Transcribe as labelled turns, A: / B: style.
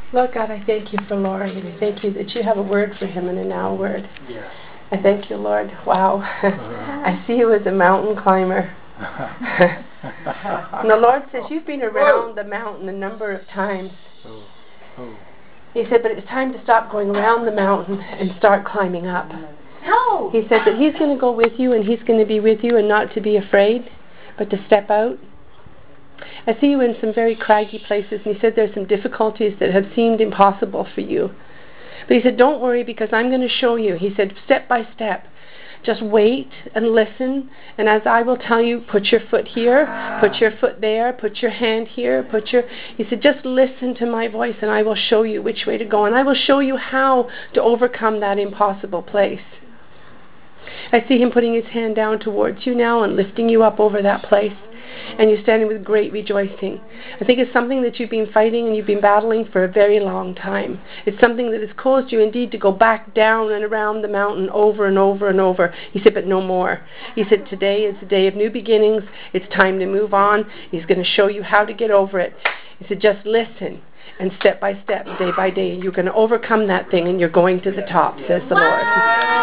A: Lord God, I thank you for Laurie, and I thank you that you have a word for him and a now word.
B: Yes.
A: I thank you, Lord. Wow. I see you as a mountain climber. And the Lord says you've been around the mountain a number of times. He said, but it's time to stop going around the mountain and start climbing up. He said that he's going to go with you and he's going to be with you and not to be afraid, but to step out. I see you in some very craggy places, and he said there's some difficulties that have seemed impossible for you. But he said, don't worry, because I'm going to show you. He said, step by step. Just wait and listen, and as I will tell you, put your foot here, put your foot there, put your hand here, he said, just listen to my voice and I will show you which way to go, and I will show you how to overcome that impossible place. I see him putting his hand down towards you now and lifting you up over that place, and you're standing with great rejoicing. I think it's something that you've been fighting and you've been battling for a very long time. It's something that has caused you indeed to go back down and around the mountain over and over and over. He said, but no more. He said, today is the day of new beginnings. It's time to move on. He's going to show you how to get over it. He said, just listen. And step by step, day by day, you're going to overcome that thing and you're going to the top, says the Lord.